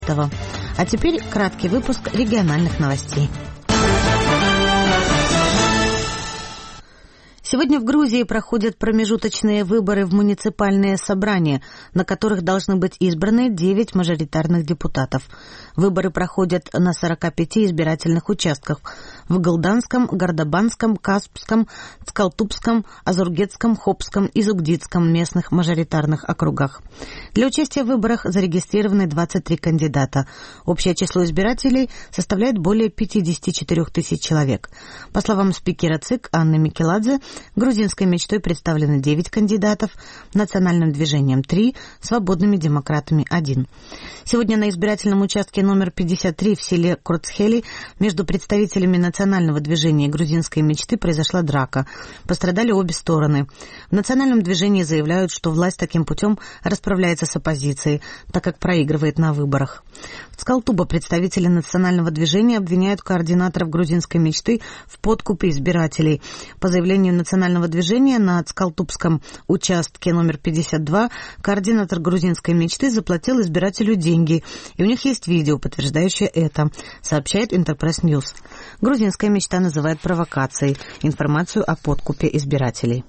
А теперь краткий выпуск региональных новостей. Сегодня в Грузии проходят промежуточные выборы в муниципальные собрания, на которых должны быть избраны 9 мажоритарных депутатов. Выборы проходят на 45 избирательных участках в Галданском, Гордобанском, Каспском, Скалтупском, Азургетском, Хопском и Зугдидском местных мажоритарных округах. Для участия в выборах зарегистрированы 23 кандидата. Общее число избирателей составляет более 54 тысяч человек. По словам спикера ЦИК Анны Микеладзе, грузинской мечтой представлены 9 кандидатов, национальным движением 3, свободными демократами 1. Сегодня на избирательном участке номер 53 в селе Курцхели между представителями национального движения и грузинской мечты произошла драка. Пострадали обе стороны. В национальном движении заявляют, что власть таким путем расправляется с оппозицией, так как проигрывает на выборах. В Скалтуба представители национального движения обвиняют координаторов грузинской мечты в подкупе избирателей. По заявлению национального движения на Скалтубском участке номер 52 координатор грузинской мечты заплатил избирателю деньги, и у них есть видео, подтверждающее это, сообщает Интерпресс Ньюс. Грузинская мечта называет провокацией информацию о подкупе избирателей.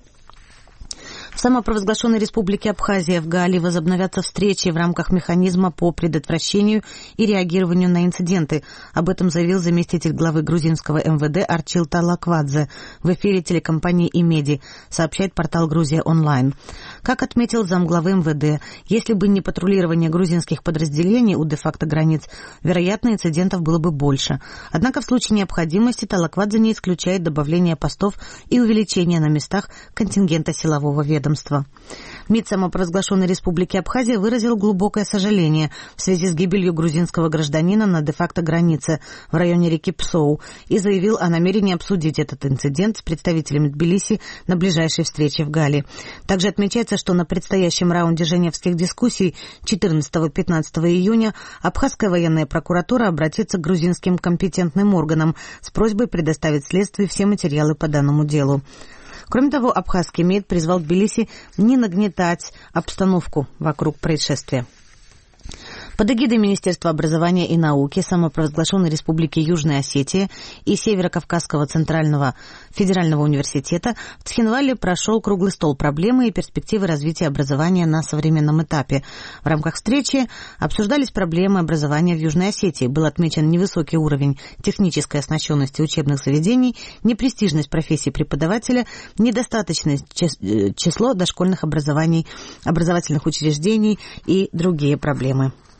В самопровозглашенной республике Абхазия в Гаали возобновятся встречи в рамках механизма по предотвращению и реагированию на инциденты. Об этом заявил заместитель главы грузинского МВД Арчил Талаквадзе в эфире телекомпании «Имеди», сообщает портал «Грузия онлайн». Как отметил замглавы МВД, если бы не патрулирование грузинских подразделений у де-факто границ, вероятно, инцидентов было бы больше. Однако в случае необходимости Талаквадзе не исключает добавление постов и увеличение на местах контингента силового ведомства. МИД самопровозглашенной республики Абхазия выразил глубокое сожаление в связи с гибелью грузинского гражданина на де-факто границе в районе реки Псоу и заявил о намерении обсудить этот инцидент с представителями Тбилиси на ближайшей встрече в Гаали. Также отмечается, что на предстоящем раунде женевских дискуссий 14-15 июня абхазская военная прокуратура обратится к грузинским компетентным органам с просьбой предоставить следствию все материалы по данному делу. Кроме того, абхазский МИД призвал Тбилиси не нагнетать обстановку вокруг происшествия. Под эгидой Министерства образования и науки самопровозглашенной Республики Южная Осетия и Северо-Кавказского Центрального федерального университета в Цхинвале прошел круглый стол «Проблемы и перспективы развития образования на современном этапе». В рамках встречи обсуждались проблемы образования в Южной Осетии. Был отмечен невысокий уровень технической оснащенности учебных заведений, непрестижность профессии преподавателя, недостаточное число дошкольных образовательных учреждений и другие проблемы.